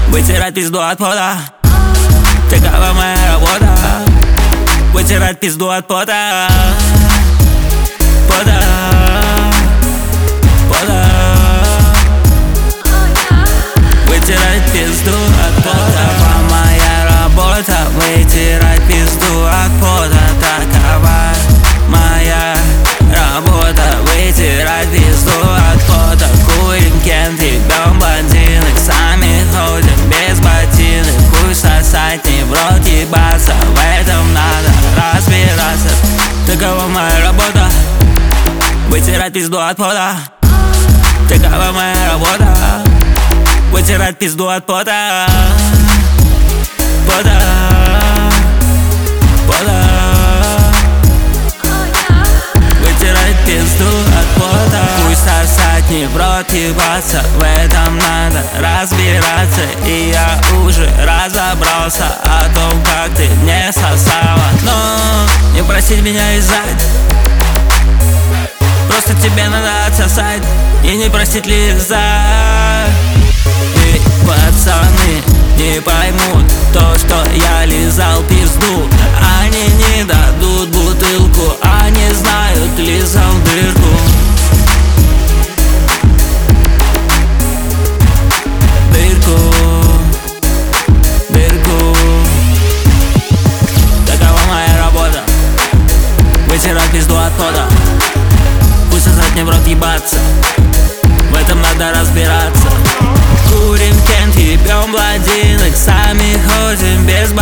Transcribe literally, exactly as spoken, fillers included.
Вытирать пизду от пота, такова моя работа. Вытирать пизду от пота, пота, пота. Вытирать пизду от пота, моя работа. Вытирать пизду от пота, такова моя работа. Вытирать пизду от пота. Курим кент, ебем блондинок, сами ходим без ботинок. Хуй сосать, не в рот ебаться, в этом надо разбираться. Такова моя работа. Вытирать пизду от пота, такова моя работа. Вытирать пизду от пота, пота, пота. Вытирать пизду от пота. Хуй сосать, не в рот ебаться, в этом надо разбираться. И я уже разобрался о том, как ты мне сосала. Но не просить меня иззать, просто тебе надо отсосать и не просить лизать. И пацаны не поймут то, что я лизал пизду. Они не дадут бутылку, они знают, лизал дырку. Дырку, дырку. Такова моя работа. Вытирать пизду от пота. Пусть сосать, не в рот ебаться, в этом надо разбираться. Курим кент, ебем блондинок, сами ходим без